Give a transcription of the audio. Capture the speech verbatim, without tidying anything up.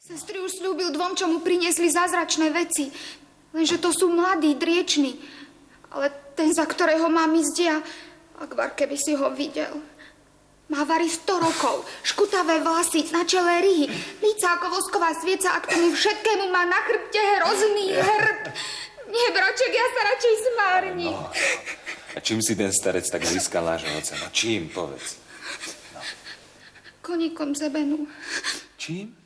Sestry už slúbil dvom, čo mu priniesli zázračné veci. Lenže to sú mladí, drieční. Ale ten, za ktorého mám ísť ja, Akbar, keby si ho videl. Má vari sto rokov, škutavé vlasy, na čele ryhy, líca ako vosková svieca a k tomu všetkému má na chrbte hrozný hrb. Nie, braček, ja sa radšej smárnim. No. A čím si ten starec tak získal nášho oca? No čím, povedz. No. Koníkom zebenu. Čím?